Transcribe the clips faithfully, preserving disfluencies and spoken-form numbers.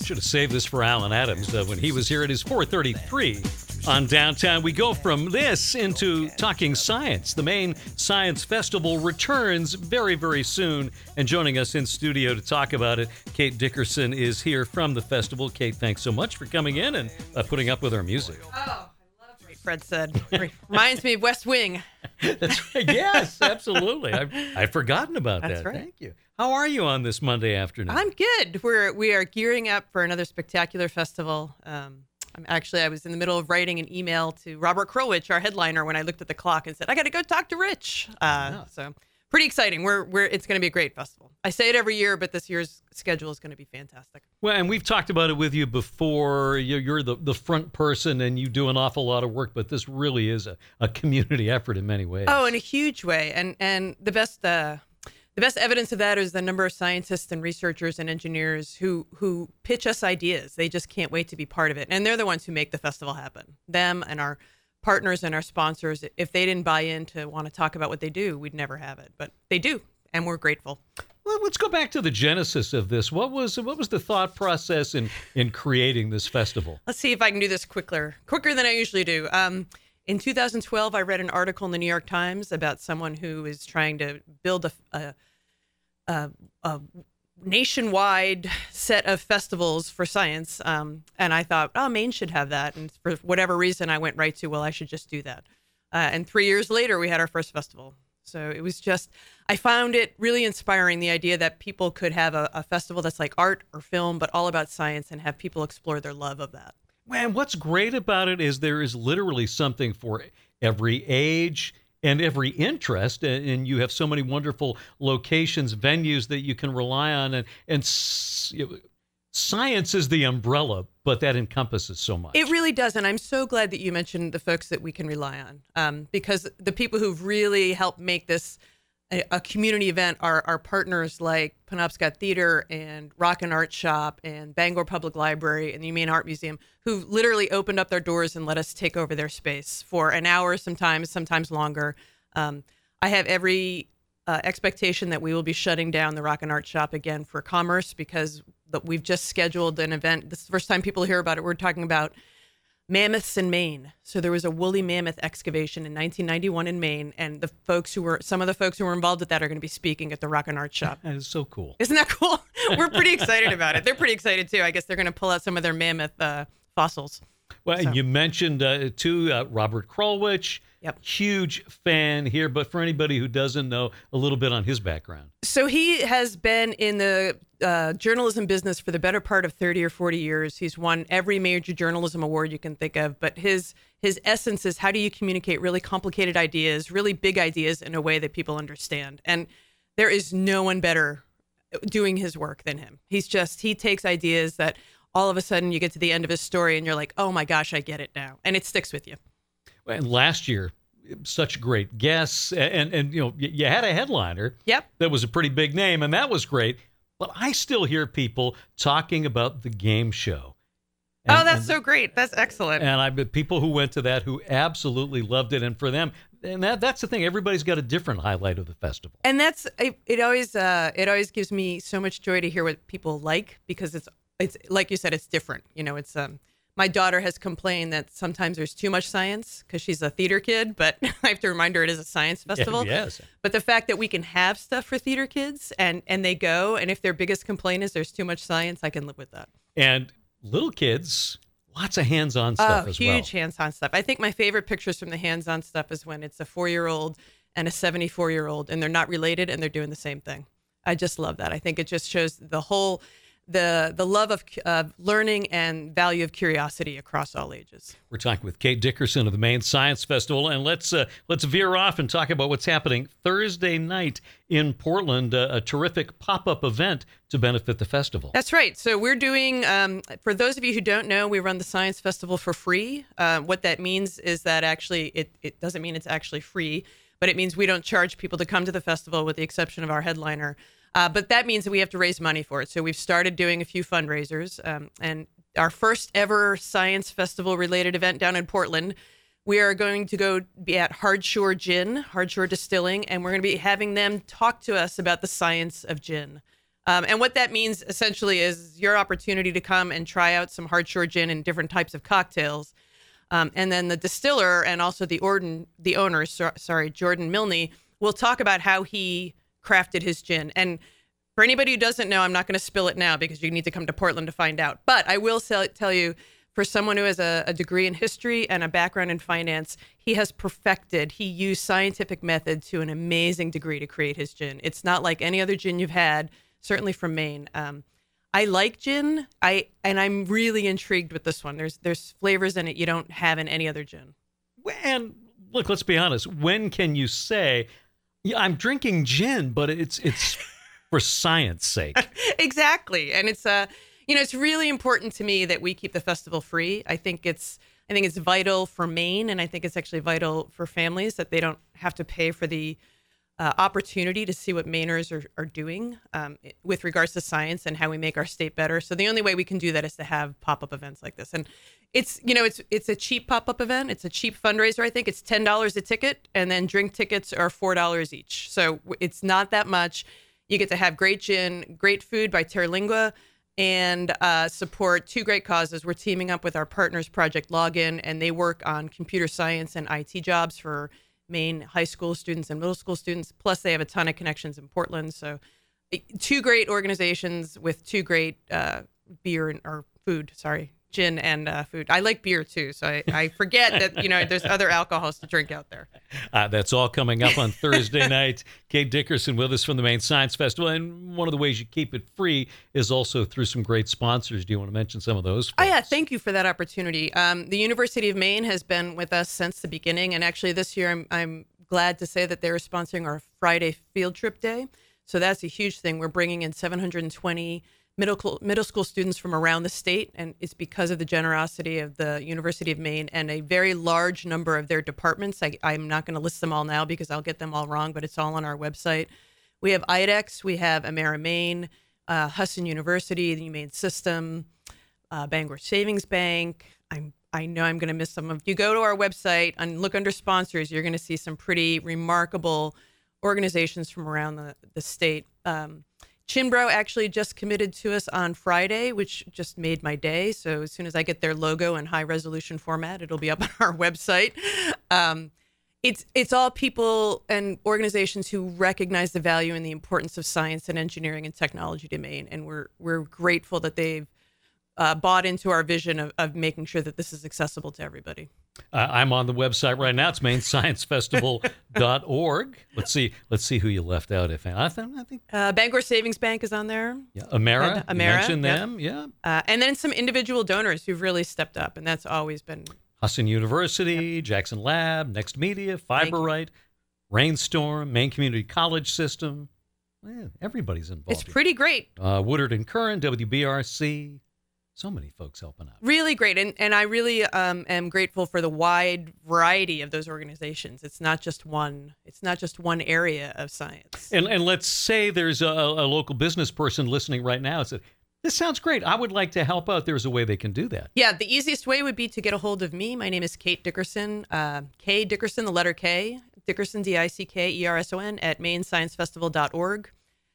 Should have saved this for Alan Adams uh, when he was here at his four thirty-three on Downtown. We go from this into talking science. The main science festival returns very, very soon. And joining us in studio to talk about it, Kate Dickerson is here from the festival. Kate, thanks so much for coming in and uh, putting up with our music. Oh, I love what Fred said. Reminds me of West Wing. That's right. Yes, absolutely. I've, I've forgotten about That's that. right. Thank you. How are you on this Monday afternoon? I'm good. We're we are gearing up for another spectacular festival. Um, I'm actually I was in the middle of writing an email to Robert Krulwich, our headliner, when I looked at the clock and said I got to go talk to Rich. Uh, Yeah. So pretty exciting. We're we're it's going to be a great festival. I say it every year, but this year's schedule is going to be fantastic. Well, and we've talked about it with you before. You're, you're the, the front person and you do an awful lot of work, but this really is a, a community effort in many ways. Oh, in a huge way. And and the best uh, the best evidence of that is the number of scientists and researchers and engineers who who pitch us ideas. They just can't wait to be part of it. And they're the ones who make the festival happen. Them and our partners and our sponsors. If they didn't buy in to want to talk about what they do, we'd never have it. But they do, and we're grateful. Well, let's go back to the genesis of this. What was what was the thought process in, in creating this festival? Let's see if I can do this quicker, quicker than I usually do. Um, in two thousand twelve, I read an article in the New York Times about someone who is trying to build a, a, a, a nationwide set of festivals for science. Um, and I thought, oh, Maine should have that. And for whatever reason, I went right to, well, I should just do that. Uh, and three years later, we had our first festival. So it was just, I found it really inspiring, the idea that people could have a, a festival that's like art or film, but all about science, and have people explore their love of that. And what's great about it is there is literally something for every age and every interest. And, and you have so many wonderful locations, venues that you can rely on. And, and s- science is the umbrella, but that encompasses so much. It really does. And I'm so glad that you mentioned the folks that we can rely on, um, because the people who've really helped make this a, a community event are our partners like Penobscot Theater and Rockin' Art Shop and Bangor Public Library and the Humane Art Museum, who've literally opened up their doors and let us take over their space for an hour, sometimes, sometimes longer. Um, I have every uh, expectation that we will be shutting down the Rockin' Art Shop again for commerce, because the, we've just scheduled an event. This is the first time people hear about it. We're talking about mammoths in Maine. So there was a woolly mammoth excavation in nineteen ninety-one in Maine, and the folks who were, some of the folks who were involved with that are going to be speaking at the Rockin' Art Shop. That is so cool. Isn't that cool? We're pretty excited about it. They're pretty excited too. I guess they're going to pull out some of their mammoth uh, fossils. Well, So. and you mentioned uh, too uh, Robert Krulwich. Yep. Huge fan here, but for anybody who doesn't know, a little bit on his background. So he has been in the uh, journalism business for the better part of thirty or forty years. He's won every major journalism award you can think of. But his his essence is, how do you communicate really complicated ideas, really big ideas, in a way that people understand? And there is no one better doing his work than him. He's just, he takes ideas that all of a sudden you get to the end of his story and you're like, oh my gosh, I get it now. And it sticks with you. And last year, such great guests, and and you know, y- you had a headliner. Yep. That was a pretty big name, and that was great. But I still hear people talking about the game show. And, oh, that's and, so great. That's excellent. And I've been people who went to that who absolutely loved it, and for them, and that that's the thing. Everybody's got a different highlight of the festival. And that's it, it always uh, it always gives me so much joy to hear what people like, because it's it's like you said, it's different. You know, it's um my daughter has complained that sometimes there's too much science because she's a theater kid, but I have to remind her it is a science festival. Yeah, yes. But the fact that we can have stuff for theater kids and and they go, and if their biggest complaint is there's too much science, I can live with that. And little kids, lots of hands-on stuff oh, as well. huge hands-on stuff. I think my favorite pictures from the hands-on stuff is when it's a four-year-old and a seventy-four-year-old, and they're not related and they're doing the same thing. I just love that. I think it just shows the whole, the the love of uh, learning and value of curiosity across all ages. We're talking with Kate Dickerson of the Maine Science Festival, and let's uh, let's veer off and talk about what's happening Thursday night in Portland, uh, a terrific pop-up event to benefit the festival. That's right. So we're doing, um, for those of you who don't know, we run the Science Festival for free. Uh, what that means is that actually, it, it doesn't mean it's actually free, but it means we don't charge people to come to the festival with the exception of our headliner. Uh, but that means that we have to raise money for it. So we've started doing a few fundraisers, um, and our first ever Science Festival related event down in Portland, we are going to go be at Hardshore Gin, Hardshore Distilling, and we're going to be having them talk to us about the science of gin. Um, and what that means essentially is your opportunity to come and try out some Hardshore gin and different types of cocktails. Um, and then the distiller and also the, Orden, the owner, so, sorry, Jordan Milne, will talk about how he crafted his gin. And for anybody who doesn't know, I'm not going to spill it now because you need to come to Portland to find out. But I will sell, tell you, for someone who has a, a degree in history and a background in finance, he has perfected, he used scientific method to an amazing degree to create his gin. It's not like any other gin you've had, certainly from Maine. Um, I like gin, I and I'm really intrigued with this one. There's there's flavors in it you don't have in any other gin. And look, let's be honest. When can you say, yeah, I'm drinking gin, but it's it's for science sake? Exactly. And it's uh, you know, it's really important to me that we keep the festival free. I think it's I think it's vital for Maine, and I think it's actually vital for families that they don't have to pay for the uh, opportunity to see what Mainers are, are doing um, with regards to science and how we make our state better. So the only way we can do that is to have pop-up events like this. And it's, you know, it's it's a cheap pop-up event. It's a cheap fundraiser. I think it's ten dollars a ticket, and then drink tickets are four dollars each. So it's not that much. You get to have great gin, great food by Terlingua, and uh, support two great causes. We're teaming up with our partners, Project Login, and they work on computer science and I T jobs for Maine high school students and middle school students. Plus, they have a ton of connections in Portland. So two great organizations with two great uh, beer and, or food, sorry, gin and uh, food. I like beer too, so I, I forget that, you know, there's other alcohols to drink out there. Uh, that's all coming up on Thursday night. Kate Dickerson with us from the Maine Science Festival. And one of the ways you keep it free is also through some great sponsors. Do you want to mention some of those folks? Oh, yeah. Thank you for that opportunity. Um, the University of Maine has been with us since the beginning. And actually this year, I'm, I'm glad to say that they're sponsoring our Friday field trip day. So that's a huge thing. We're bringing in seven hundred twenty middle middle school students from around the state, and it's because of the generosity of the University of Maine and a very large number of their departments. I, I'm not going to list them all now because I'll get them all wrong, but it's all on our website. We have I D E X, we have Amera Maine, uh, Husson University, the Maine System, uh, Bangor Savings Bank. I'm I know I'm going to miss some of. You go to our website and look under sponsors, you're going to see some pretty remarkable organizations from around the, the state. Um, Chinbro actually just committed to us on Friday, which just made my day. So as soon as I get their logo in high resolution format, it'll be up on our website. Um, it's it's all people and organizations who recognize the value and the importance of science and engineering and technology to Maine, and we're we're grateful that they've uh, bought into our vision of, of making sure that this is accessible to everybody. Uh, I'm on the website right now. It's maine science festival dot org. Let's see. Let's see who you left out. If I think, I think uh, Bangor Savings Bank is on there. Yeah, Amera. And, Amera, you mentioned yep. them. Yeah. Uh, and then some individual donors who've really stepped up, and that's always been Husson University, yep. Jackson Lab, Next Media, Fiberite, Rainstorm, Maine Community College System. Yeah, everybody's involved. It's pretty great. Uh, Woodard and Curran, W B R C. So many folks helping out. Really great. And and I really um, am grateful for the wide variety of those organizations. It's not just one. It's not just one area of science. And and let's say there's a, a local business person listening right now and said, this sounds great. I would like to help out. There's a way they can do that. Yeah, the easiest way would be to get a hold of me. My name is Kate Dickerson. Uh, K Dickerson, the letter K. Dickerson, D I C K E R S O N, at maine science festival dot org.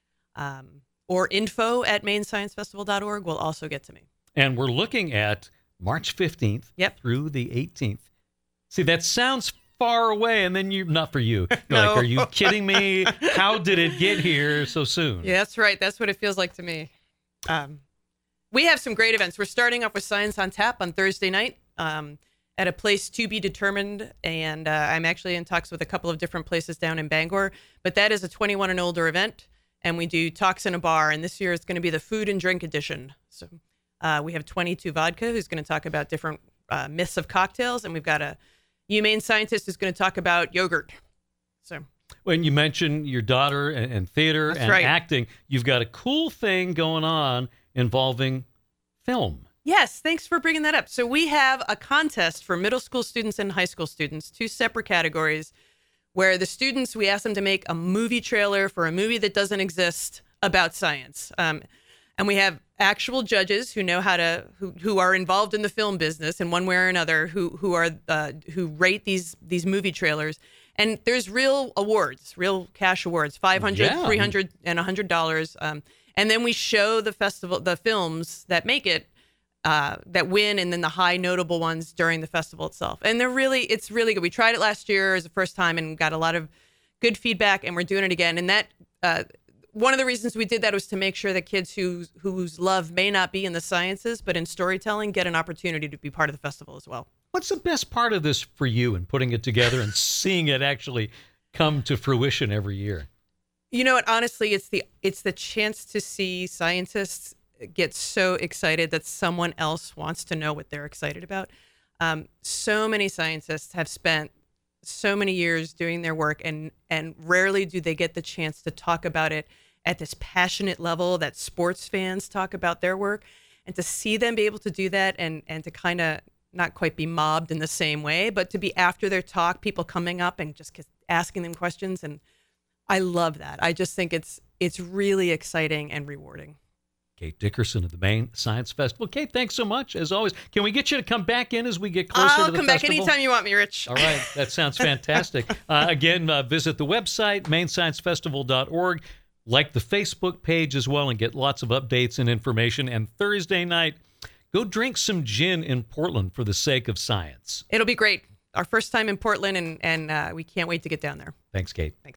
Um, or info at maine science festival dot org will also get to me. And we're looking at March fifteenth yep. through the eighteenth. See, that sounds far away, and then you're not for you. You're no. like, are you kidding me? How did it get here so soon? Yeah, that's right. That's what it feels like to me. Um, we have some great events. We're starting off with Science on Tap on Thursday night um, at a place to be determined. And uh, I'm actually in talks with a couple of different places down in Bangor. But that is a twenty-one and older event. And we do talks in a bar. And this year it's going to be the food and drink edition. So Uh, we have twenty-two Vodka, who's going to talk about different uh, myths of cocktails, and we've got a humane scientist who's going to talk about yogurt. So, when you mentioned your daughter and, and theater That's and right. acting, you've got a cool thing going on involving film. Yes, thanks for bringing that up. So we have a contest for middle school students and high school students, two separate categories, where the students, we ask them to make a movie trailer for a movie that doesn't exist about science. Um, And we have actual judges who know how to, who, who are involved in the film business in one way or another, who who are uh, who rate these these movie trailers. And there's real awards, real cash awards, five hundred dollars, yeah. three hundred dollars, and one hundred dollars. Um, And then we show the festival, the films that make it, uh, that win, and then the high notable ones during the festival itself. And they're really, it's really good. We tried it last year as the first time and got a lot of good feedback, and we're doing it again. And that, uh, one of the reasons we did that was to make sure that kids who, whose love may not be in the sciences, but in storytelling, get an opportunity to be part of the festival as well. What's the best part of this for you in putting it together and seeing it actually come to fruition every year? You know what? Honestly, it's the it's the chance to see scientists get so excited that someone else wants to know what they're excited about. Um, so many scientists have spent so many years doing their work, and and rarely do they get the chance to talk about it at this passionate level that sports fans talk about their work. And to see them be able to do that, and and to kind of not quite be mobbed in the same way, but to be after their talk, people coming up and just asking them questions. And I love that. I just think it's it's really exciting and rewarding. Kate Dickerson of the Maine Science Festival. Kate, thanks so much, as always. Can we get you to come back in as we get closer I'll to the come back festival? anytime you want me, Rich. All right. That sounds fantastic. uh, again, uh, visit the website, maine science festival dot org. Like the Facebook page as well, and get lots of updates and information. And Thursday night, go drink some gin in Portland for the sake of science. It'll be great. Our first time in Portland, and, and uh, we can't wait to get down there. Thanks, Kate. Thanks.